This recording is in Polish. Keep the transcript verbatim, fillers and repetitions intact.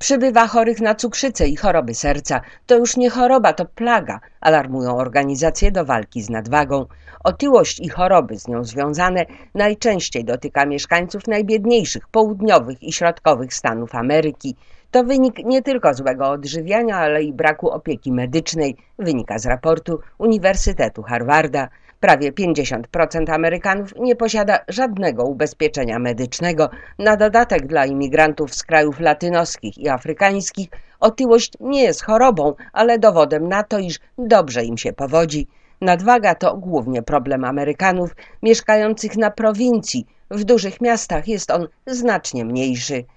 Przybywa chorych na cukrzycę i choroby serca. To już nie choroba, to plaga, alarmują organizacje do walki z nadwagą. Otyłość i choroby z nią związane najczęściej dotyka mieszkańców najbiedniejszych południowych i środkowych stanów Ameryki. To wynik nie tylko złego odżywiania, ale i braku opieki medycznej, wynika z raportu Uniwersytetu Harvarda. Prawie pięćdziesiąt procent Amerykanów nie posiada żadnego ubezpieczenia medycznego. Na dodatek dla imigrantów z krajów latynoskich i afrykańskich otyłość nie jest chorobą, ale dowodem na to, iż dobrze im się powodzi. Nadwaga to głównie problem Amerykanów mieszkających na prowincji. W dużych miastach jest on znacznie mniejszy.